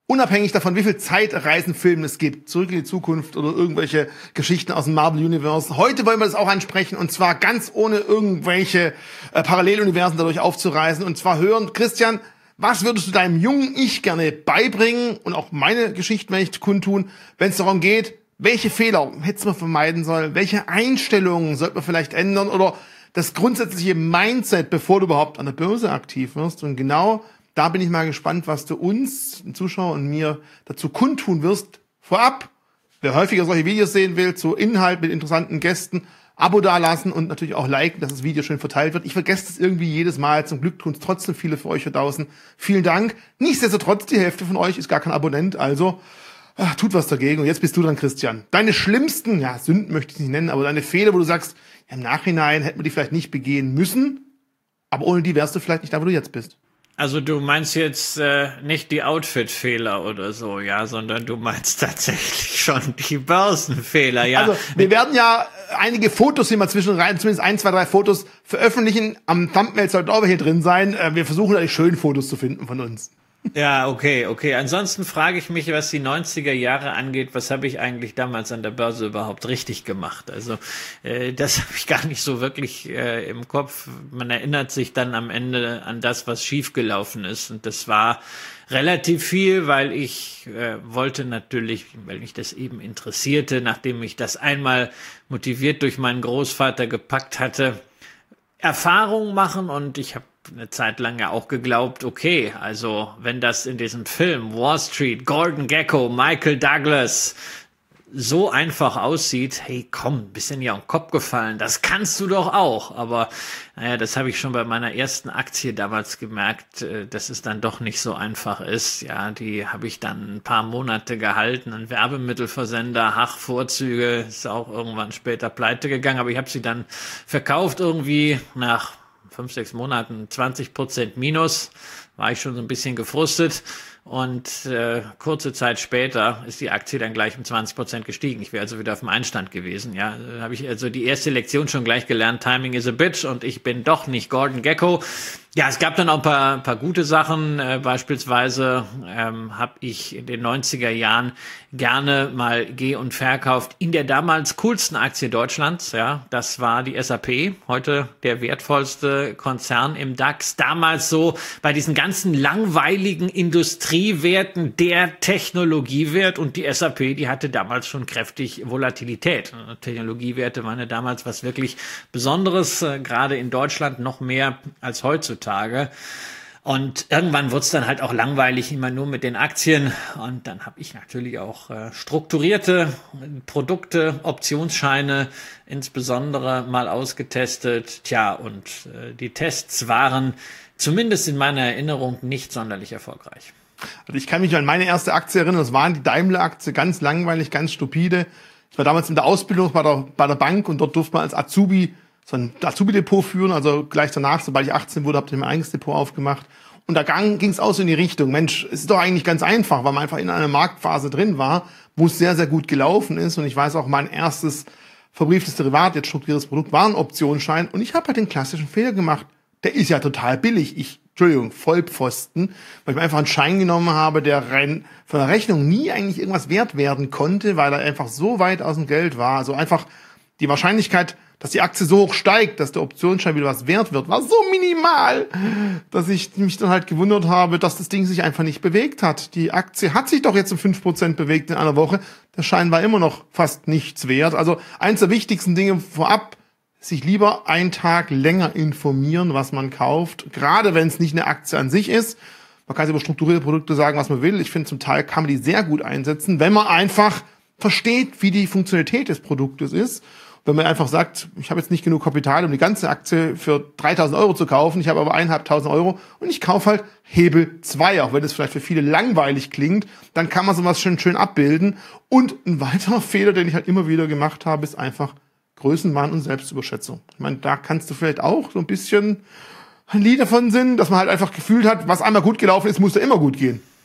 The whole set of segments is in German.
unabhängig davon, wie viel Zeitreisenfilme es gibt, Zurück in die Zukunft oder irgendwelche Geschichten aus dem Marvel Universe. Heute wollen wir das auch ansprechen und zwar ganz ohne irgendwelche Paralleluniversen dadurch aufzureißen und zwar hören, Christian, was würdest du deinem jungen Ich gerne beibringen und auch meine Geschichten werde ich kundtun, wenn es darum geht, welche Fehler hätte man vermeiden sollen, welche Einstellungen sollte man vielleicht ändern oder das grundsätzliche Mindset, bevor du überhaupt an der Börse aktiv wirst. Und genau da bin ich mal gespannt, was du uns, den Zuschauer und mir dazu kundtun wirst. Vorab, wer häufiger solche Videos sehen will, zu Inhalt mit interessanten Gästen, Abo dalassen und natürlich auch liken, dass das Video schön verteilt wird. Ich vergesse das irgendwie jedes Mal. Zum Glück tun es trotzdem viele für euch hier draußen. Vielen Dank. Nichtsdestotrotz, die Hälfte von euch ist gar kein Abonnent, also tut was dagegen. Und jetzt bist du dran, Christian. Deine schlimmsten, Sünden möchte ich nicht nennen, aber deine Fehler, wo du sagst, im Nachhinein hätten wir die vielleicht nicht begehen müssen, aber ohne die wärst du vielleicht nicht da, wo du jetzt bist. Also du meinst jetzt nicht die Outfit-Fehler oder so, ja, sondern du meinst tatsächlich schon die Börsenfehler, ja. Also wir werden ja einige Fotos hier mal zwischenrein, zumindest 1, 2, 3 Fotos veröffentlichen. Am Thumbnail sollten auch welche drin sein. Wir versuchen natürlich schön Fotos zu finden von uns. Ja, okay. Ansonsten frage ich mich, was die 90er Jahre angeht, was habe ich eigentlich damals an der Börse überhaupt richtig gemacht? Also das habe ich gar nicht so wirklich im Kopf. Man erinnert sich dann am Ende an das, was schiefgelaufen ist. Und das war relativ viel, weil ich wollte natürlich, weil mich das eben interessierte, nachdem ich das einmal motiviert durch meinen Großvater gepackt hatte, Erfahrung machen und ich habe eine Zeit lang ja auch geglaubt, okay, also wenn das in diesem Film Wall Street, Gordon Gekko, Michael Douglas so einfach aussieht, hey komm, bist dir ja auf den Kopf gefallen, das kannst du doch auch. Aber naja, das habe ich schon bei meiner ersten Aktie damals gemerkt, dass es dann doch nicht so einfach ist. Ja, die habe ich dann ein paar Monate gehalten, ein Werbemittelversender, Vorzüge, ist auch irgendwann später pleite gegangen, aber ich habe sie dann verkauft irgendwie nach 5, 6 Monaten 20% Minus, war ich schon so ein bisschen gefrustet und kurze Zeit später ist die Aktie dann gleich um 20% gestiegen. Ich wäre also wieder auf dem Einstand gewesen. Ja, habe ich also die erste Lektion schon gleich gelernt, Timing is a bitch und ich bin doch nicht Gordon Gekko. Ja, es gab dann auch ein paar gute Sachen. Beispielsweise habe ich in den 90er Jahren gerne mal geh- und verkauft in der damals coolsten Aktie Deutschlands. Ja, das war die SAP, heute der wertvollste Konzern im DAX. Damals so bei diesen ganzen langweiligen Industriewerten der Technologiewert und die SAP, die hatte damals schon kräftig Volatilität. Technologiewerte waren ja damals was wirklich Besonderes, gerade in Deutschland noch mehr als heutzutage. Und irgendwann wurde es dann halt auch langweilig, immer nur mit den Aktien. Und dann habe ich natürlich auch strukturierte Produkte, Optionsscheine insbesondere mal ausgetestet. Tja, und die Tests waren zumindest in meiner Erinnerung nicht sonderlich erfolgreich. Also ich kann mich an meine erste Aktie erinnern, das war die Daimler-Aktie, ganz langweilig, ganz stupide. Ich war damals in der Ausbildung bei der Bank und dort durfte man als Azubi so ein Azubi-Depot führen, also gleich danach, sobald ich 18 wurde, habe ich mein eigenes Depot aufgemacht. Und da ging es auch so in die Richtung, Mensch, es ist doch eigentlich ganz einfach, weil man einfach in einer Marktphase drin war, wo es sehr, sehr gut gelaufen ist. Und ich weiß auch, mein erstes verbrieftes Derivat, jetzt strukturiertes Produkt, war ein Optionsschein. Und ich habe halt den klassischen Fehler gemacht. Der ist ja total billig. Vollpfosten, weil ich mir einfach einen Schein genommen habe, der rein von der Rechnung nie eigentlich irgendwas wert werden konnte, weil er einfach so weit aus dem Geld war. Also einfach die Wahrscheinlichkeit, dass die Aktie so hoch steigt, dass der Optionsschein wieder was wert wird, war so minimal, dass ich mich dann halt gewundert habe, dass das Ding sich einfach nicht bewegt hat. Die Aktie hat sich doch jetzt um 5% bewegt in einer Woche. Der Schein war immer noch fast nichts wert. Also eins der wichtigsten Dinge vorab, sich lieber einen Tag länger informieren, was man kauft. Gerade wenn es nicht eine Aktie an sich ist. Man kann über strukturierte Produkte sagen, was man will. Ich finde, zum Teil kann man die sehr gut einsetzen, wenn man einfach versteht, wie die Funktionalität des Produktes ist. Wenn man einfach sagt, ich habe jetzt nicht genug Kapital, um die ganze Aktie für 3.000 Euro zu kaufen, ich habe aber 1.500 Euro und ich kaufe halt Hebel 2, auch wenn es vielleicht für viele langweilig klingt, dann kann man sowas schön abbilden. Und ein weiterer Fehler, den ich halt immer wieder gemacht habe, ist einfach Größenwahn und Selbstüberschätzung. Ich meine, da kannst du vielleicht auch so ein bisschen ein Lied davon singen, dass man halt einfach gefühlt hat, was einmal gut gelaufen ist, muss da immer gut gehen.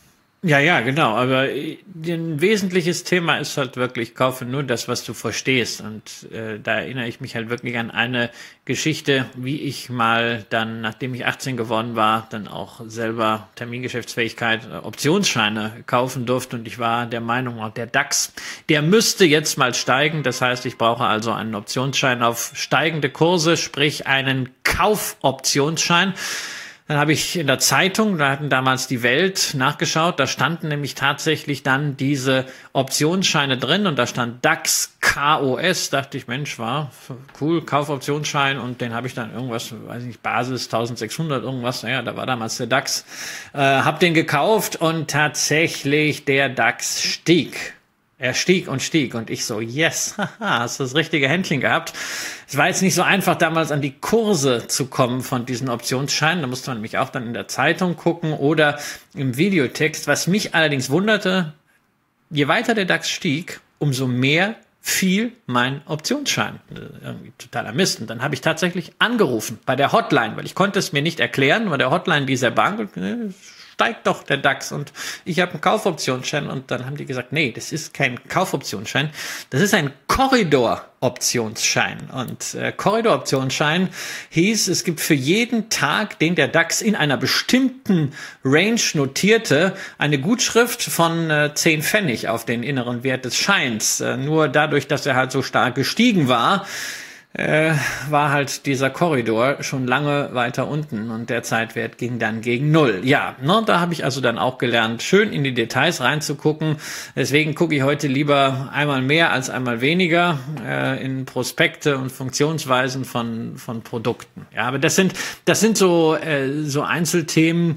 Ja, genau. Aber ein wesentliches Thema ist halt wirklich, kaufe nur das, was du verstehst. Und da erinnere ich mich halt wirklich an eine Geschichte, wie ich mal dann, nachdem ich 18 geworden war, dann auch selber Termingeschäftsfähigkeit, Optionsscheine kaufen durfte. Und ich war der Meinung, der DAX, der müsste jetzt mal steigen. Das heißt, ich brauche also einen Optionsschein auf steigende Kurse, sprich einen Kaufoptionsschein. Dann habe ich in der Zeitung, da hatten damals die Welt nachgeschaut, da standen nämlich tatsächlich dann diese Optionsscheine drin und da stand DAX KOS, dachte ich, Mensch, war cool, Kaufoptionsschein, und den habe ich dann irgendwas, weiß ich nicht, Basis 1600 irgendwas, naja, da war damals der DAX, habe den gekauft und tatsächlich der DAX stieg. Er stieg und ich so, yes, haha, hast du das richtige Händchen gehabt. Es war jetzt nicht so einfach, damals an die Kurse zu kommen von diesen Optionsscheinen. Da musste man nämlich auch dann in der Zeitung gucken oder im Videotext. Was mich allerdings wunderte, je weiter der DAX stieg, umso mehr fiel mein Optionsschein. Irgendwie totaler Mist. Und dann habe ich tatsächlich angerufen bei der Hotline, weil ich konnte es mir nicht erklären, bei der Hotline dieser Bank, steigt doch der DAX, und ich habe einen Kaufoptionsschein, und dann haben die gesagt, nee, das ist kein Kaufoptionsschein, das ist ein Korridor-Optionsschein. Und Korridor-Optionsschein hieß, es gibt für jeden Tag, den der DAX in einer bestimmten Range notierte, eine Gutschrift von 10 Pfennig auf den inneren Wert des Scheins. Nur dadurch, dass er halt so stark gestiegen war halt dieser Korridor schon lange weiter unten, und der Zeitwert ging dann gegen 0. Ja, da habe ich also dann auch gelernt, schön in die Details reinzugucken. Deswegen gucke ich heute lieber einmal mehr als einmal weniger in Prospekte und Funktionsweisen von Produkten. Ja, aber das sind so Einzelthemen,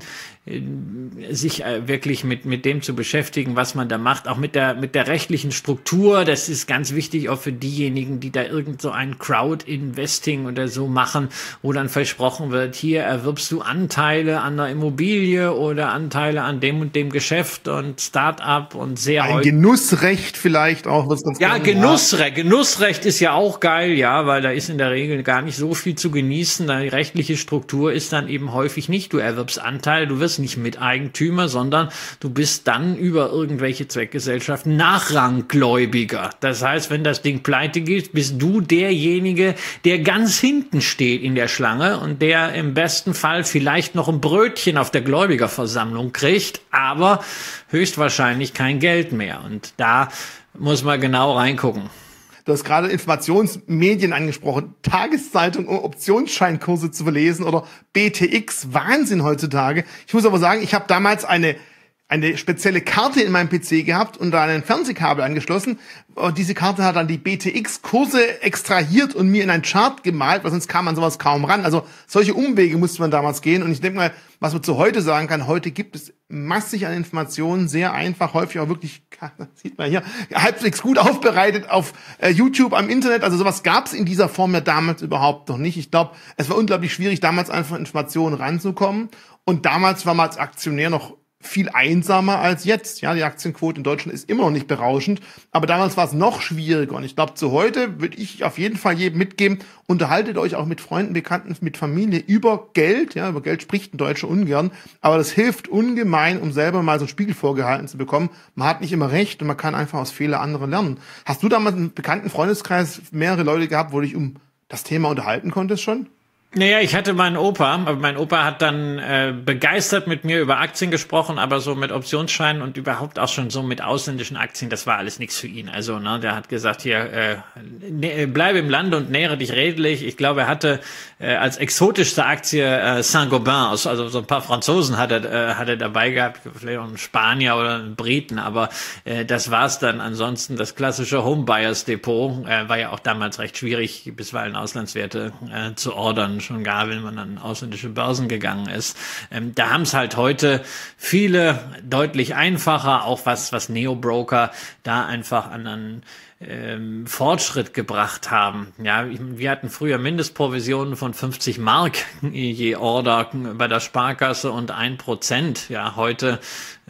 sich wirklich mit dem zu beschäftigen, was man da macht, auch mit der rechtlichen Struktur. Das ist ganz wichtig auch für diejenigen, die da irgend so ein Crowd-Investing oder so machen, wo dann versprochen wird, hier erwirbst du Anteile an der Immobilie oder Anteile an dem und dem Geschäft und Start-up und sehr ein Genussrecht vielleicht auch. Was ganz ja, Genussrecht ist ja auch geil, ja, weil da ist in der Regel gar nicht so viel zu genießen. Die rechtliche Struktur ist dann eben häufig nicht, du erwirbst Anteile, du wirst nicht Miteigentümer, sondern du bist dann über irgendwelche Zweckgesellschaften Nachranggläubiger. Das heißt, wenn das Ding pleite geht, bist du derjenige, der ganz hinten steht in der Schlange und der im besten Fall vielleicht noch ein Brötchen auf der Gläubigerversammlung kriegt, aber höchstwahrscheinlich kein Geld mehr. Und da muss man genau reingucken. Du hast gerade Informationsmedien angesprochen, Tageszeitung, um Optionsscheinkurse zu verlesen, oder BTX, Wahnsinn heutzutage. Ich muss aber sagen, ich habe damals eine spezielle Karte in meinem PC gehabt und da ein Fernsehkabel angeschlossen. Und diese Karte hat dann die BTX-Kurse extrahiert und mir in einen Chart gemalt, weil sonst kam man sowas kaum ran. Also solche Umwege musste man damals gehen. Und ich denke mal, was man zu heute sagen kann, heute gibt es massig an Informationen, sehr einfach, häufig auch wirklich, das sieht man hier, halbwegs gut aufbereitet auf YouTube, am Internet. Also sowas gab es in dieser Form ja damals überhaupt noch nicht. Ich glaube, es war unglaublich schwierig, damals einfach an Informationen ranzukommen. Und damals war man als Aktionär noch viel einsamer als jetzt. Ja, die Aktienquote in Deutschland ist immer noch nicht berauschend, aber damals war es noch schwieriger. Und ich glaube, zu heute würde ich auf jeden Fall jedem mitgeben, unterhaltet euch auch mit Freunden, Bekannten, mit Familie über Geld. Ja, über Geld spricht ein Deutscher ungern, aber das hilft ungemein, um selber mal so einen Spiegel vorgehalten zu bekommen. Man hat nicht immer recht und man kann einfach aus Fehlern anderer lernen. Hast du damals einen bekannten Freundeskreis mehrere Leute gehabt, wo du dich um das Thema unterhalten konntest schon? Naja, ich hatte meinen Opa, aber mein Opa hat dann begeistert mit mir über Aktien gesprochen, aber so mit Optionsscheinen und überhaupt auch schon so mit ausländischen Aktien, das war alles nichts für ihn. Also, der hat gesagt, hier, bleibe im Lande und nähere dich redlich. Ich glaube, er hatte als exotischste Aktie Saint-Gobain, also so ein paar Franzosen hat er dabei gehabt, vielleicht auch einen Spanier oder einen Briten, aber das war's dann. Ansonsten das klassische Homebuyers Depot war ja auch damals recht schwierig, bisweilen Auslandswerte zu ordern. Schon gar, wenn man an ausländische Börsen gegangen ist. Da haben es halt heute viele deutlich einfacher, auch was Neo-Broker da einfach an Fortschritt gebracht haben. Ja, wir hatten früher Mindestprovisionen von 50 Mark je Order bei der Sparkasse und 1%. Ja, heute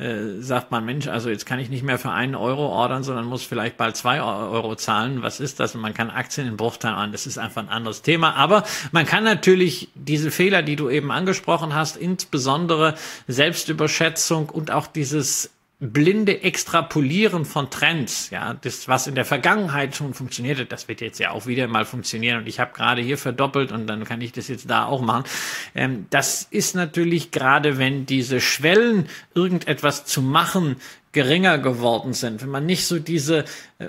sagt man, Mensch, also jetzt kann ich nicht mehr für 1 Euro ordern, sondern muss vielleicht bald 2 Euro zahlen. Was ist das? Und man kann Aktien in Bruchteilen an. Das ist einfach ein anderes Thema. Aber man kann natürlich diese Fehler, die du eben angesprochen hast, insbesondere Selbstüberschätzung und auch dieses blinde Extrapolieren von Trends, ja, das, was in der Vergangenheit schon funktionierte, das wird jetzt ja auch wieder mal funktionieren und ich habe gerade hier verdoppelt und dann kann ich das jetzt da auch machen. Das ist natürlich gerade, wenn diese Schwellen, irgendetwas zu machen, geringer geworden sind, wenn man nicht so diese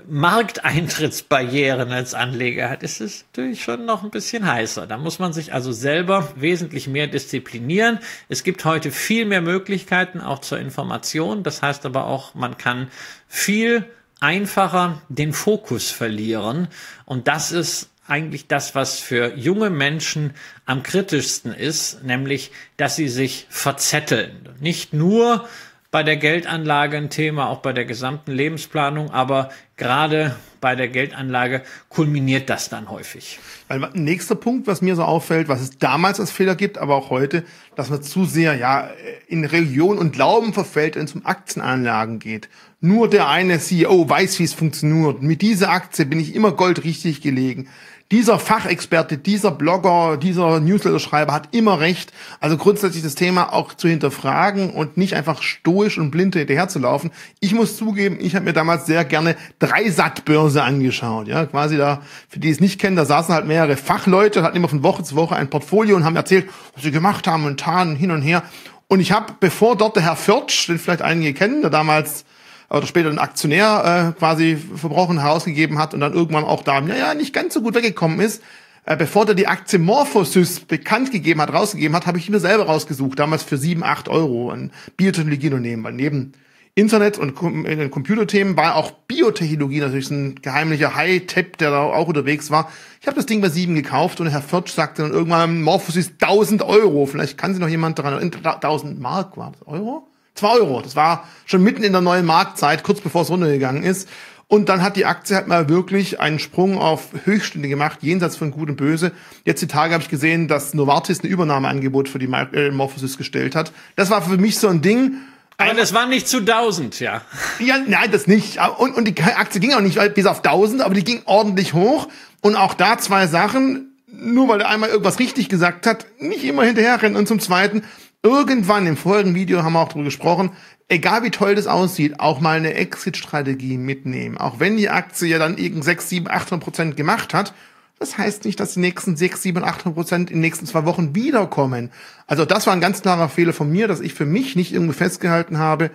Markteintrittsbarrieren als Anleger hat, ist es natürlich schon noch ein bisschen heißer. Da muss man sich also selber wesentlich mehr disziplinieren. Es gibt heute viel mehr Möglichkeiten auch zur Information. Das heißt aber auch, man kann viel einfacher den Fokus verlieren. Und das ist eigentlich das, was für junge Menschen am kritischsten ist, nämlich, dass sie sich verzetteln. Nicht nur bei der Geldanlage ein Thema, auch bei der gesamten Lebensplanung, aber gerade bei der Geldanlage kulminiert das dann häufig. Weil nächster Punkt, was mir so auffällt, was es damals als Fehler gibt, aber auch heute, dass man zu sehr in Religion und Glauben verfällt, wenn es um Aktienanlagen geht. Nur der eine CEO weiß, wie es funktioniert. Mit dieser Aktie bin ich immer goldrichtig gelegen. Dieser Fachexperte, dieser Blogger, dieser Newsletter-Schreiber hat immer recht. Also grundsätzlich das Thema auch zu hinterfragen und nicht einfach stoisch und blind hinterherzulaufen. Ich muss zugeben, ich habe mir damals sehr gerne Dreisat-Börse angeschaut. Ja, quasi da, für die es nicht kennen, da saßen halt mehrere Fachleute, hatten immer von Woche zu Woche ein Portfolio und haben erzählt, was sie gemacht haben und taten hin und her. Und ich habe, bevor dort der Herr Förtsch, den vielleicht einige kennen, der damals oder später ein Aktionär quasi verbrochen herausgegeben hat und dann irgendwann auch da nicht ganz so gut weggekommen ist, bevor der die Aktie Morphosys bekannt gegeben hat, rausgegeben hat, habe ich mir selber rausgesucht, damals für 7, 8 Euro ein Biotechnologieunternehmen, weil neben Internet und Computerthemen war auch Biotechnologie natürlich ein geheimlicher High-Tech, der da auch unterwegs war. Ich habe das Ding bei 7 gekauft und Herr Förtsch sagte dann irgendwann, Morphosys 1.000 Euro, vielleicht kann sich noch jemand daran erinnern, 1.000 Mark war das, Euro? 2 Euro. Das war schon mitten in der neuen Marktzeit, kurz bevor es runtergegangen ist. Und dann hat die Aktie halt mal wirklich einen Sprung auf Höchststände gemacht, jenseits von Gut und Böse. Jetzt die Tage habe ich gesehen, dass Novartis ein Übernahmeangebot für die Morphosys gestellt hat. Das war für mich so ein Ding. Aber das war nicht zu 1.000, ja. Ja, nein, das nicht. Und die Aktie ging auch nicht bis auf 1.000, aber die ging ordentlich hoch. Und auch da 2 Sachen. Nur weil er einmal irgendwas richtig gesagt hat, nicht immer hinterherrennen. Und zum Zweiten, irgendwann im vorigen Video haben wir auch darüber gesprochen, egal wie toll das aussieht, auch mal eine Exit-Strategie mitnehmen. Auch wenn die Aktie ja dann irgend 6, 7, 800% gemacht hat, das heißt nicht, dass die nächsten 6, 7, 800% in den nächsten 2 Wochen wiederkommen. Also das war ein ganz klarer Fehler von mir, dass ich für mich nicht irgendwie festgehalten habe,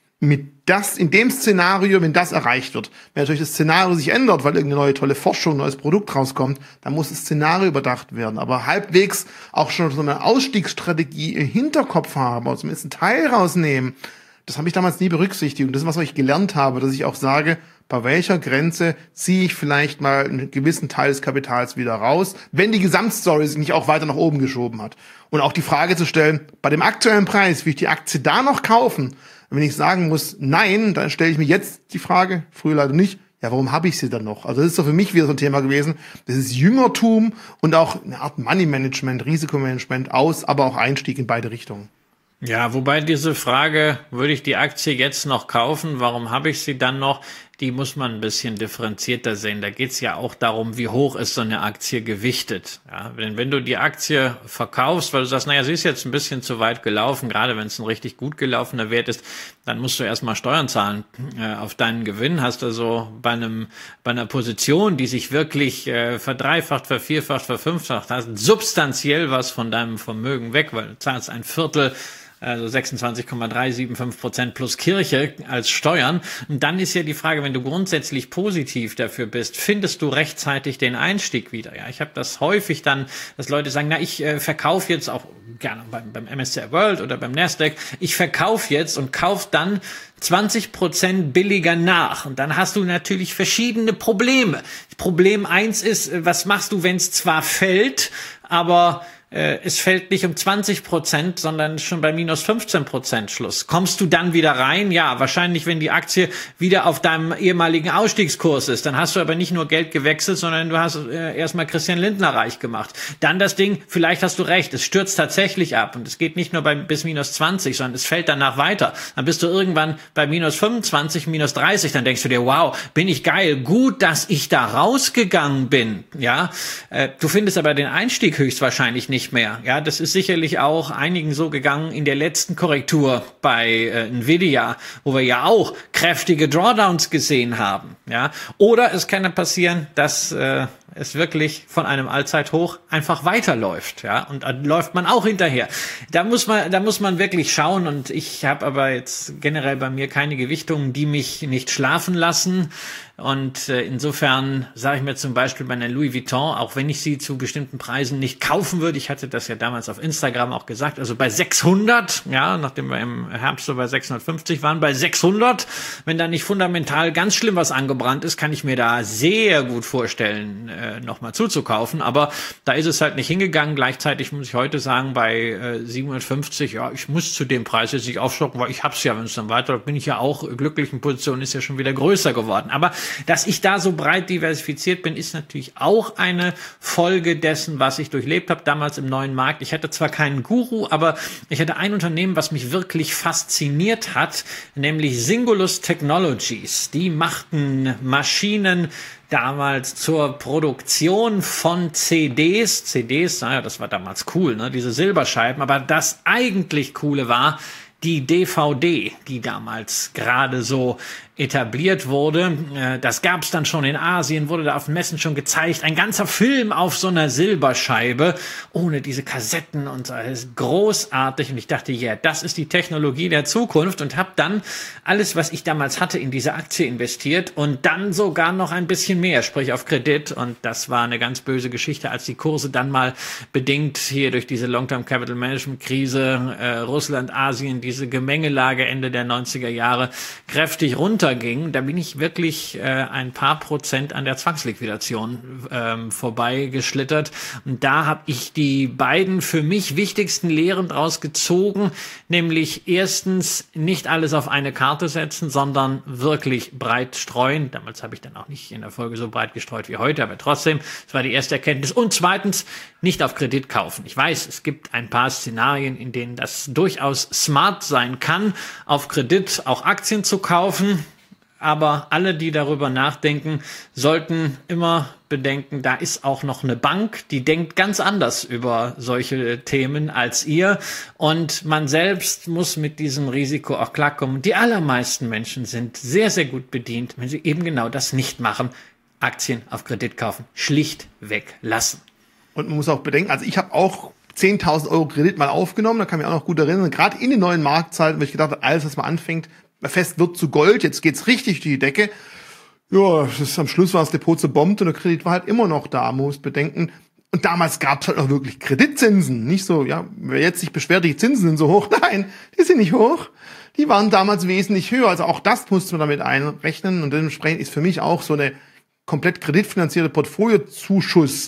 in dem Szenario, wenn das erreicht wird. Wenn natürlich das Szenario sich ändert, weil irgendeine neue tolle Forschung, neues Produkt rauskommt, dann muss das Szenario überdacht werden. Aber halbwegs auch schon so eine Ausstiegsstrategie im Hinterkopf haben, oder zumindest einen Teil rausnehmen, das habe ich damals nie berücksichtigt. Und das ist was ich gelernt habe, dass ich auch sage, bei welcher Grenze ziehe ich vielleicht mal einen gewissen Teil des Kapitals wieder raus, wenn die Gesamtstory sich nicht auch weiter nach oben geschoben hat. Und auch die Frage zu stellen, bei dem aktuellen Preis, will ich die Aktie da noch kaufen? Wenn ich sagen muss, nein, dann stelle ich mir jetzt die Frage, früher leider nicht, ja, warum habe ich sie dann noch? Also das ist doch für mich wieder so ein Thema gewesen. Das ist Jüngertum und auch eine Art Money-Management, Risikomanagement aber auch Einstieg in beide Richtungen. Ja, wobei diese Frage, würde ich die Aktie jetzt noch kaufen, warum habe ich sie dann noch, die muss man ein bisschen differenzierter sehen. Da geht's ja auch darum, wie hoch ist so eine Aktie gewichtet. Ja, wenn du die Aktie verkaufst, weil du sagst, naja, sie ist jetzt ein bisschen zu weit gelaufen, gerade wenn es ein richtig gut gelaufener Wert ist, dann musst du erstmal Steuern zahlen auf deinen Gewinn. Hast also bei einer Position, die sich wirklich verdreifacht, vervierfacht, verfünffacht, hast substanziell was von deinem Vermögen weg, weil du zahlst ein Viertel, also 26,375% plus Kirche als Steuern. Und dann ist ja die Frage, wenn du grundsätzlich positiv dafür bist, findest du rechtzeitig den Einstieg wieder? Ja, ich habe das häufig dann, dass Leute sagen, na, ich verkaufe jetzt auch gerne beim MSCI World oder beim Nasdaq, ich verkaufe jetzt und kaufe dann 20% billiger nach. Und dann hast du natürlich verschiedene Probleme. Problem 1 ist, was machst du, wenn es zwar fällt, aber es fällt nicht um 20%, sondern schon bei minus 15% Schluss. Kommst du dann wieder rein? Ja, wahrscheinlich, wenn die Aktie wieder auf deinem ehemaligen Ausstiegskurs ist. Dann hast du aber nicht nur Geld gewechselt, sondern du hast erstmal Christian Lindner reich gemacht. Dann das Ding, vielleicht hast du recht, es stürzt tatsächlich ab und es geht nicht nur bis minus 20, sondern es fällt danach weiter. Dann bist du irgendwann bei minus 25, minus 30, dann denkst du dir, wow, bin ich geil, gut, dass ich da rausgegangen bin. Ja, du findest aber den Einstieg höchstwahrscheinlich nicht nicht mehr. Ja, das ist sicherlich auch einigen so gegangen in der letzten Korrektur bei Nvidia, wo wir ja auch kräftige Drawdowns gesehen haben. Ja, oder es kann ja passieren, dass es wirklich von einem Allzeithoch einfach weiterläuft, ja, und dann läuft man auch hinterher. Da muss man wirklich schauen, und ich habe aber jetzt generell bei mir keine Gewichtungen, die mich nicht schlafen lassen. Und insofern sage ich mir zum Beispiel bei einer Louis Vuitton, auch wenn ich sie zu bestimmten Preisen nicht kaufen würde, ich hatte das ja damals auf Instagram auch gesagt, also bei 600, ja, nachdem wir im Herbst so bei 650 waren, bei 600, wenn da nicht fundamental ganz schlimm was angebrannt ist, kann ich mir da sehr gut vorstellen, nochmal zuzukaufen. Aber da ist es halt nicht hingegangen. Gleichzeitig muss ich heute sagen, bei 750, ja, ich muss zu dem Preis jetzt nicht aufstocken, weil ich hab's ja, wenn es dann weiterläuft, bin ich ja auch glücklich, in Position ist ja schon wieder größer geworden. Aber dass ich da so breit diversifiziert bin, ist natürlich auch eine Folge dessen, was ich durchlebt habe damals im neuen Markt. Ich hatte zwar keinen Guru, aber ich hatte ein Unternehmen, was mich wirklich fasziniert hat, nämlich Singulus Technologies. Die machten Maschinen damals zur Produktion von CDs. Naja, das war damals cool, ne? Diese Silberscheiben. Aber das eigentlich Coole war die DVD, die damals gerade so etabliert wurde. Das gab es dann schon in Asien, wurde da auf den Messen schon gezeigt. Ein ganzer Film auf so einer Silberscheibe, ohne diese Kassetten und so. Das ist großartig. Und ich dachte, ja, das ist die Technologie der Zukunft, und habe dann alles, was ich damals hatte, in diese Aktie investiert und dann sogar noch ein bisschen mehr, sprich auf Kredit. Und das war eine ganz böse Geschichte, als die Kurse dann mal bedingt hier durch diese Long-Term Capital Management Krise, Russland, Asien, diese Gemengelage Ende der 90er Jahre kräftig runterging. Da bin ich wirklich ein paar Prozent an der Zwangsliquidation vorbeigeschlittert. Und da habe ich die beiden für mich wichtigsten Lehren draus gezogen, nämlich erstens nicht alles auf eine Karte setzen, sondern wirklich breit streuen. Damals habe ich dann auch nicht in der Folge so breit gestreut wie heute, aber trotzdem, das war die erste Erkenntnis. Und zweitens, nicht auf Kredit kaufen. Ich weiß, es gibt ein paar Szenarien, in denen das durchaus smart sein kann, auf Kredit auch Aktien zu kaufen. Aber alle, die darüber nachdenken, sollten immer bedenken, da ist auch noch eine Bank, die denkt ganz anders über solche Themen als ihr. Und man selbst muss mit diesem Risiko auch klarkommen. Die allermeisten Menschen sind sehr, sehr gut bedient, wenn sie eben genau das nicht machen. Aktien auf Kredit kaufen, schlichtweg lassen. Und man muss auch bedenken, also ich habe auch 10.000 Euro Kredit mal aufgenommen, da kann ich mich auch noch gut erinnern, gerade in den neuen Marktzeiten, wo ich gedacht habe, alles, was mal anfängt, fest wird zu Gold, jetzt geht's richtig durch die Decke. Ja, am Schluss war das Depot zerbombt und der Kredit war halt immer noch da, man muss bedenken. Und damals gab's halt noch wirklich Kreditzinsen, nicht so, ja, wer jetzt sich beschwert, die Zinsen sind so hoch. Nein, die sind nicht hoch. Die waren damals wesentlich höher, also auch das musste man damit einrechnen, und dementsprechend ist für mich auch so eine komplett kreditfinanzierte Portfoliozuschuss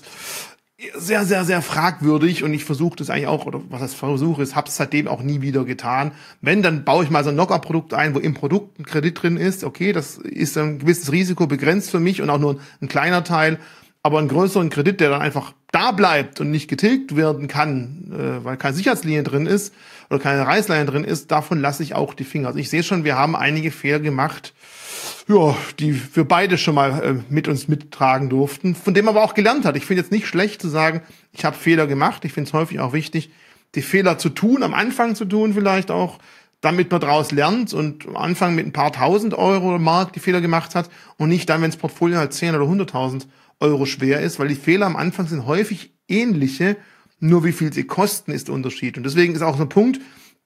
sehr, sehr, sehr fragwürdig, und ich versuche das eigentlich auch, oder was ich versuche, ist, habe es seitdem auch nie wieder getan. Wenn, dann baue ich mal so ein Knock-up-Produkt ein, wo im Produkt ein Kredit drin ist. Okay, das ist ein gewisses Risiko begrenzt für mich und auch nur ein kleiner Teil. Aber einen größeren Kredit, der dann einfach da bleibt und nicht getilgt werden kann, weil keine Sicherheitslinie drin ist oder keine Reißleine drin ist, davon lasse ich auch die Finger. Also ich sehe schon, wir haben einige Fehler gemacht, ja, die wir beide schon mal mit uns mittragen durften, von dem man aber auch gelernt hat. Ich finde jetzt nicht schlecht zu sagen, ich habe Fehler gemacht. Ich finde es häufig auch wichtig, die Fehler zu tun, am Anfang zu tun vielleicht auch, damit man daraus lernt und am Anfang mit ein paar 1.000 Euro Mark die Fehler gemacht hat und nicht dann, wenn das Portfolio halt 10 oder 100.000 Euro schwer ist, weil die Fehler am Anfang sind häufig ähnliche, nur wie viel sie kosten, ist der Unterschied. Und deswegen ist auch so ein Punkt,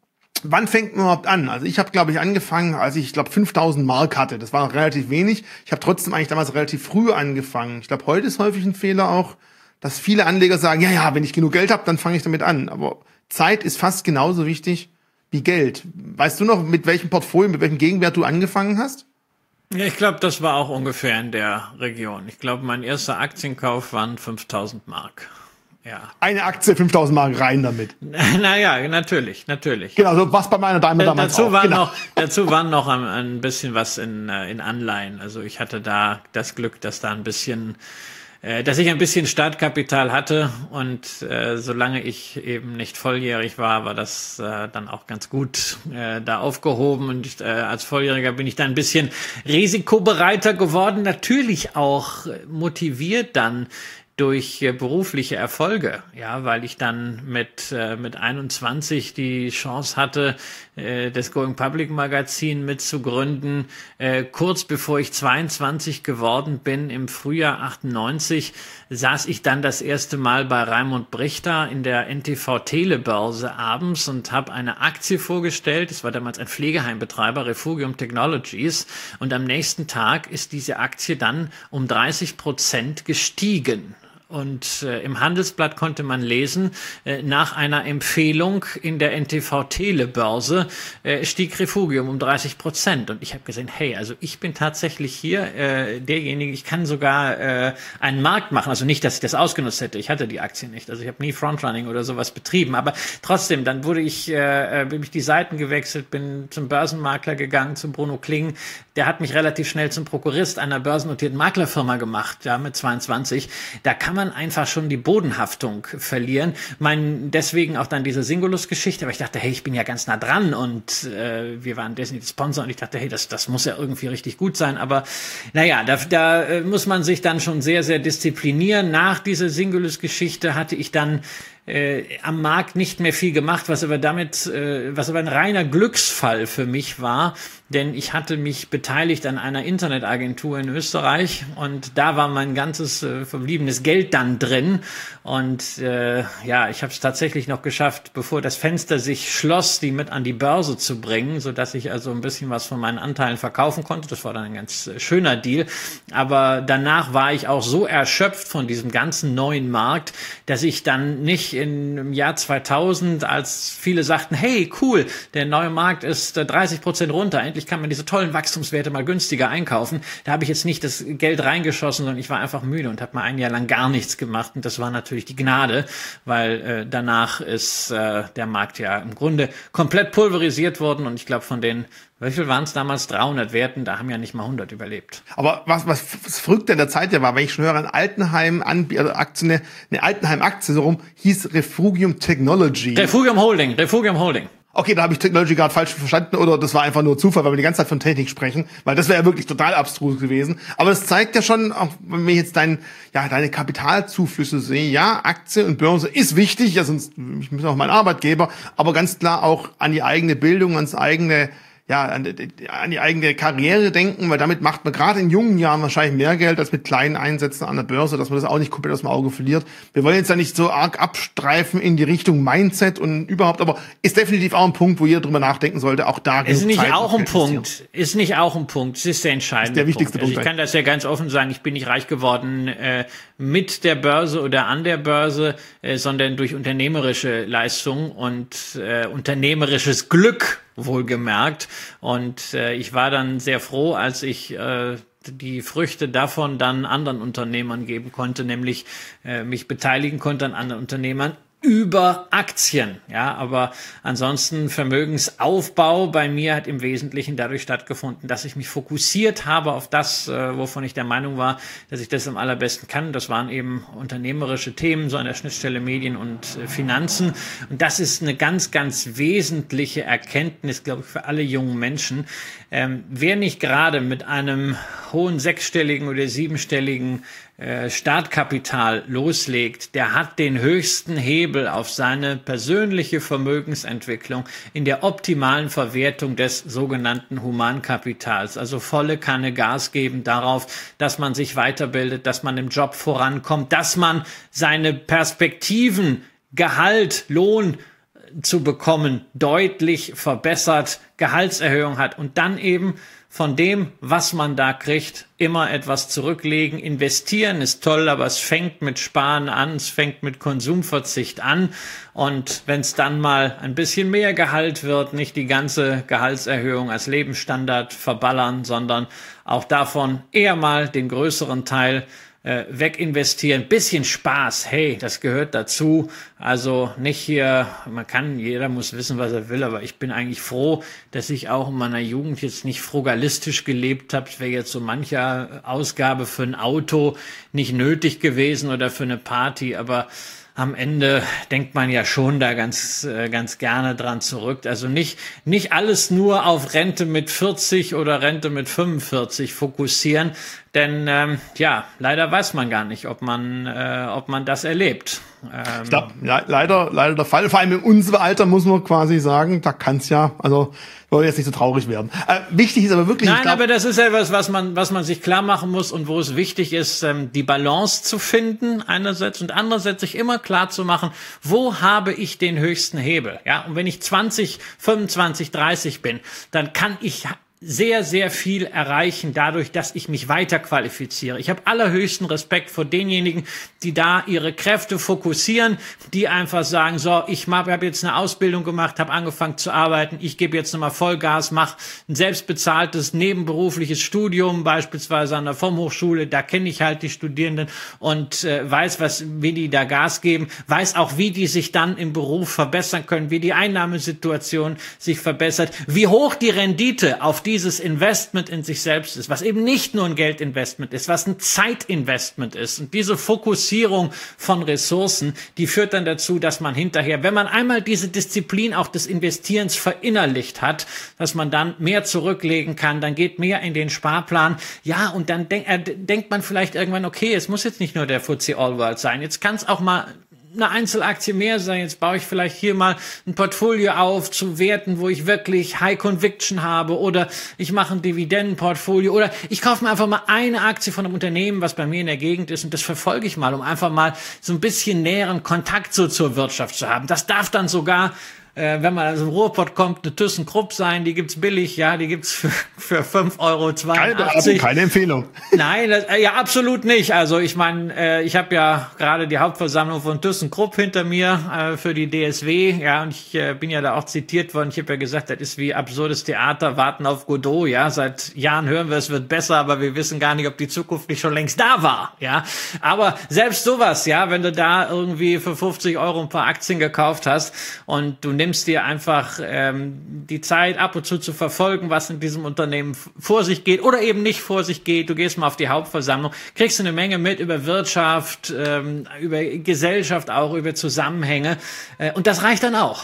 wann fängt man überhaupt an? Also ich habe, glaube ich, angefangen, als ich 5.000 Mark hatte. Das war noch relativ wenig. Ich habe trotzdem eigentlich damals relativ früh angefangen. Ich glaube, heute ist häufig ein Fehler auch, dass viele Anleger sagen, ja, wenn ich genug Geld habe, dann fange ich damit an. Aber Zeit ist fast genauso wichtig wie Geld. Weißt du noch, mit welchem Portfolio, mit welchem Gegenwert du angefangen hast? Ja, ich glaube, das war auch ungefähr in der Region. Ich glaube, mein erster Aktienkauf waren 5.000 Mark. Ja. Eine Aktie, 5.000 Mark rein damit. Naja, natürlich. Genau, so was bei meiner Daimler damals dazu auch. War genau. Dazu waren noch ein bisschen was in Anleihen. Also ich hatte da das Glück, dass ich ein bisschen Startkapital hatte, und solange ich eben nicht volljährig war das dann auch ganz gut da aufgehoben, und als Volljähriger bin ich dann ein bisschen risikobereiter geworden, natürlich auch motiviert dann durch berufliche Erfolge, ja, weil ich dann mit 21 die Chance hatte, das Going Public Magazin mitzugründen. Kurz bevor ich 22 geworden bin, im Frühjahr 98, saß ich dann das erste Mal bei Raimund Brichter in der NTV Telebörse abends und habe eine Aktie vorgestellt. Es war damals ein Pflegeheimbetreiber, Refugium Technologies. Und am nächsten Tag ist diese Aktie dann um 30% gestiegen. Und im Handelsblatt konnte man lesen, nach einer Empfehlung in der NTV Telebörse stieg Refugium um 30%. Und ich habe gesehen, hey, also ich bin tatsächlich hier derjenige, ich kann sogar einen Markt machen. Also nicht, dass ich das ausgenutzt hätte, ich hatte die Aktie nicht. Also ich habe nie Frontrunning oder sowas betrieben. Aber trotzdem, dann bin ich die Seiten gewechselt, bin zum Börsenmakler gegangen, zum Bruno Kling. Der hat mich relativ schnell zum Prokurist einer börsennotierten Maklerfirma gemacht, ja, mit 22. Da kann man einfach schon die Bodenhaftung verlieren. Deswegen auch dann diese Singulus-Geschichte, aber ich dachte, hey, ich bin ja ganz nah dran und wir waren Disney Sponsor und ich dachte, hey, das muss ja irgendwie richtig gut sein, aber naja, da muss man sich dann schon sehr, sehr disziplinieren. Nach dieser Singulus-Geschichte hatte ich dann am Markt nicht mehr viel gemacht, was aber ein reiner Glücksfall für mich war, denn ich hatte mich beteiligt an einer Internetagentur in Österreich und da war mein ganzes verbliebenes Geld dann drin und ich habe es tatsächlich noch geschafft, bevor das Fenster sich schloss, die mit an die Börse zu bringen, so dass ich also ein bisschen was von meinen Anteilen verkaufen konnte. Das war dann ein ganz schöner Deal, aber danach war ich auch so erschöpft von diesem ganzen neuen Markt, dass ich dann nicht im Jahr 2000, als viele sagten, hey, cool, der neue Markt ist 30% runter, endlich kann man diese tollen Wachstumswerte mal günstiger einkaufen. Da habe ich jetzt nicht das Geld reingeschossen, sondern ich war einfach müde und habe mal ein Jahr lang gar nichts gemacht. Und das war natürlich die Gnade, weil danach ist der Markt ja im Grunde komplett pulverisiert worden. Und ich glaube, von den, wie viel waren es damals, 300 Werten, da haben ja nicht mal 100 überlebt. Aber was verrückt in der Zeit ja war, wenn ich schon höre, ein Altenheim-Aktie, eine Altenheim-Aktie so rum, hieß Refugium Technology. Refugium Holding. Okay, da habe ich Technology gerade falsch verstanden oder das war einfach nur Zufall, weil wir die ganze Zeit von Technik sprechen, weil das wäre ja wirklich total abstrus gewesen. Aber das zeigt ja schon, auch wenn wir jetzt deine Kapitalzuflüsse sehen, ja, Aktie und Börse ist wichtig, ja, sonst ich bin auch mein Arbeitgeber, aber ganz klar auch an die eigene Bildung, ans eigene an die eigene Karriere denken, weil damit macht man gerade in jungen Jahren wahrscheinlich mehr Geld als mit kleinen Einsätzen an der Börse, dass man das auch nicht komplett aus dem Auge verliert. Wir wollen jetzt ja nicht so arg abstreifen in die Richtung Mindset und überhaupt, aber ist definitiv auch ein Punkt, wo jeder drüber nachdenken sollte, auch da ist nicht auch ein Punkt, es ist der entscheidende der wichtigste Punkt. Also ich kann das ja ganz offen sagen, ich bin nicht reich geworden mit der Börse oder an der Börse, sondern durch unternehmerische Leistung und unternehmerisches Glück, wohlgemerkt. Und ich war dann sehr froh, als ich die Früchte davon dann anderen Unternehmern geben konnte, nämlich mich beteiligen konnte an anderen Unternehmern über Aktien, ja, aber ansonsten Vermögensaufbau bei mir hat im Wesentlichen dadurch stattgefunden, dass ich mich fokussiert habe auf das, wovon ich der Meinung war, dass ich das am allerbesten kann. Das waren eben unternehmerische Themen, so an der Schnittstelle Medien und Finanzen. Und das ist eine ganz, ganz wesentliche Erkenntnis, glaube ich, für alle jungen Menschen. Wer nicht gerade mit einem hohen sechsstelligen oder siebenstelligen Startkapital loslegt, der hat den höchsten Hebel auf seine persönliche Vermögensentwicklung in der optimalen Verwertung des sogenannten Humankapitals. Also volle Kanne Gas geben darauf, dass man sich weiterbildet, dass man im Job vorankommt, dass man seine Perspektiven, Gehalt, Lohn zu bekommen, deutlich verbessert, Gehaltserhöhung hat und dann eben von dem, was man da kriegt, immer etwas zurücklegen. Investieren ist toll, aber es fängt mit Sparen an, es fängt mit Konsumverzicht an. Und wenn es dann mal ein bisschen mehr Gehalt wird, nicht die ganze Gehaltserhöhung als Lebensstandard verballern, sondern auch davon eher mal den größeren Teil weginvestieren, bisschen Spaß, hey, das gehört dazu, also nicht hier, jeder muss wissen, was er will, aber ich bin eigentlich froh, dass ich auch in meiner Jugend jetzt nicht frugalistisch gelebt habe, es wäre jetzt so mancher Ausgabe für ein Auto nicht nötig gewesen oder für eine Party, aber am Ende denkt man ja schon da ganz gerne dran zurück. Also nicht alles nur auf Rente mit 40 oder Rente mit 45 fokussieren, denn leider weiß man gar nicht, ob man das erlebt. Ich glaube, ja, leider der Fall. Vor allem in unserem Alter muss man quasi sagen, da kann's ja, also wollen jetzt nicht so traurig werden. Wichtig ist aber wirklich... Nein, aber das ist etwas, was man sich klar machen muss und wo es wichtig ist, die Balance zu finden einerseits und andererseits sich immer klar zu machen, wo habe ich den höchsten Hebel? Ja, und wenn ich 20, 25, 30 bin, dann kann ich sehr, sehr viel erreichen dadurch, dass ich mich weiter qualifiziere. Ich habe allerhöchsten Respekt vor denjenigen, die da ihre Kräfte fokussieren, die einfach sagen, so, ich habe jetzt eine Ausbildung gemacht, habe angefangen zu arbeiten, ich gebe jetzt nochmal Vollgas, mache ein selbstbezahltes nebenberufliches Studium, beispielsweise an der Fachhochschule, da kenne ich halt die Studierenden und weiß, wie die da Gas geben, weiß auch, wie die sich dann im Beruf verbessern können, wie die Einnahmesituation sich verbessert, wie hoch die Rendite auf dieses Investment in sich selbst ist, was eben nicht nur ein Geldinvestment ist, was ein Zeitinvestment ist. Und diese Fokussierung von Ressourcen, die führt dann dazu, dass man hinterher, wenn man einmal diese Disziplin auch des Investierens verinnerlicht hat, dass man dann mehr zurücklegen kann, dann geht mehr in den Sparplan. Ja, und dann denkt man vielleicht irgendwann, okay, es muss jetzt nicht nur der FTSE All World sein, jetzt kann es auch mal eine Einzelaktie mehr sein. Jetzt baue ich vielleicht hier mal ein Portfolio auf zu Werten, wo ich wirklich High Conviction habe, oder ich mache ein Dividendenportfolio, oder ich kaufe mir einfach mal eine Aktie von einem Unternehmen, was bei mir in der Gegend ist, und das verfolge ich mal, um einfach mal so ein bisschen näheren Kontakt so zur Wirtschaft zu haben. Das darf dann sogar, wenn man also im Ruhrpott kommt, eine ThyssenKrupp sein, die gibt's billig, ja, die gibt's für 5,82 €. Keine Empfehlung. Nein, ja, absolut nicht. Also ich meine, ich habe ja gerade die Hauptversammlung von ThyssenKrupp hinter mir für die DSW, ja, und ich bin ja da auch zitiert worden. Ich habe ja gesagt, das ist wie absurdes Theater, warten auf Godot, ja. Seit Jahren hören wir, es wird besser, aber wir wissen gar nicht, ob die Zukunft nicht schon längst da war, ja. Aber selbst sowas, ja, wenn du da irgendwie für 50 € ein paar Aktien gekauft hast und du nimmst dir einfach die Zeit ab und zu verfolgen, was in diesem Unternehmen vor sich geht oder eben nicht vor sich geht. Du gehst mal auf die Hauptversammlung, kriegst eine Menge mit über Wirtschaft, über Gesellschaft auch, über Zusammenhänge. Und das reicht dann auch.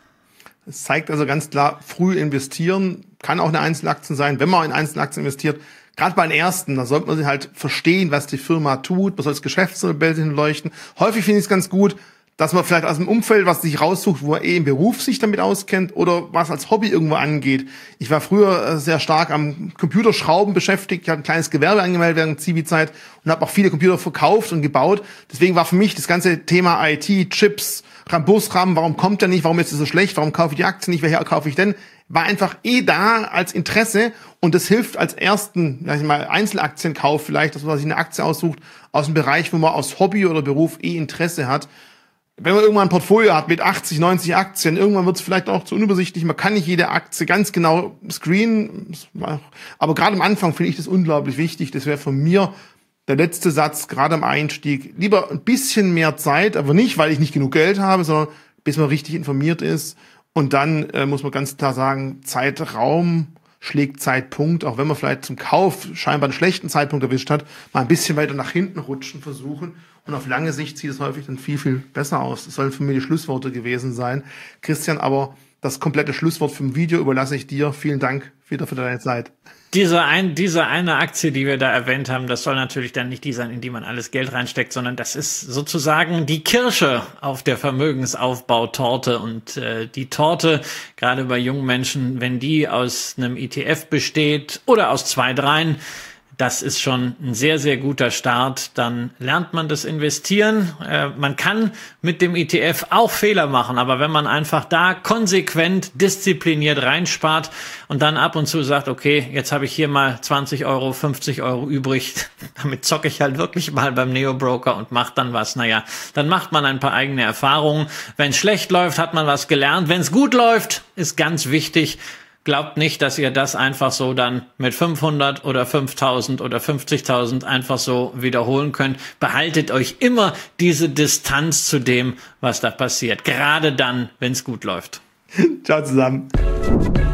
Es zeigt also ganz klar, früh investieren kann auch eine Einzelaktie sein, wenn man in Einzelaktien investiert. Gerade bei den ersten, da sollte man halt verstehen, was die Firma tut, man soll das Geschäftsmodell hinleuchten. Häufig finde ich es ganz gut, dass man vielleicht aus dem Umfeld was sich raussucht, wo er im Beruf sich damit auskennt oder was als Hobby irgendwo angeht. Ich war früher sehr stark am Computerschrauben beschäftigt. Ich habe ein kleines Gewerbe angemeldet während der Zivi-Zeit und habe auch viele Computer verkauft und gebaut. Deswegen war für mich das ganze Thema IT, Chips, Busrahmen, warum kommt der nicht, warum ist es so schlecht, warum kaufe ich die Aktien nicht, welche kaufe ich denn, war einfach da als Interesse, und das hilft als ersten, sag ich mal, Einzelaktienkauf vielleicht, dass man sich eine Aktie aussucht aus dem Bereich, wo man aus Hobby oder Beruf Interesse hat. Wenn man irgendwann ein Portfolio hat mit 80, 90 Aktien, irgendwann wird es vielleicht auch zu unübersichtlich. Man kann nicht jede Aktie ganz genau screenen. Aber gerade am Anfang finde ich das unglaublich wichtig. Das wäre von mir der letzte Satz, gerade am Einstieg. Lieber ein bisschen mehr Zeit, aber nicht, weil ich nicht genug Geld habe, sondern bis man richtig informiert ist. Und dann muss man ganz klar sagen, Zeitraum schlägt Zeitpunkt, auch wenn man vielleicht zum Kauf scheinbar einen schlechten Zeitpunkt erwischt hat, mal ein bisschen weiter nach hinten rutschen versuchen. Und auf lange Sicht sieht es häufig dann viel, viel besser aus. Das sollen für mich die Schlussworte gewesen sein. Christian, aber das komplette Schlusswort vom Video überlasse ich dir. Vielen Dank wieder für deine Zeit. Diese eine Aktie, die wir da erwähnt haben, das soll natürlich dann nicht die sein, in die man alles Geld reinsteckt, sondern das ist sozusagen die Kirsche auf der Vermögensaufbautorte. Und die Torte, gerade bei jungen Menschen, wenn die aus einem ETF besteht oder aus 2, 3, das ist schon ein sehr, sehr guter Start. Dann lernt man das Investieren. Man kann mit dem ETF auch Fehler machen, aber wenn man einfach da konsequent, diszipliniert reinspart und dann ab und zu sagt, okay, jetzt habe ich hier mal 20 €, 50 € übrig, damit zocke ich halt wirklich mal beim Neo-Broker und mache dann was. Naja, dann macht man ein paar eigene Erfahrungen. Wenn es schlecht läuft, hat man was gelernt. Wenn es gut läuft, ist ganz wichtig, glaubt nicht, dass ihr das einfach so dann mit 500 oder 5.000 oder 50.000 einfach so wiederholen könnt. Behaltet euch immer diese Distanz zu dem, was da passiert. Gerade dann, wenn es gut läuft. Ciao zusammen.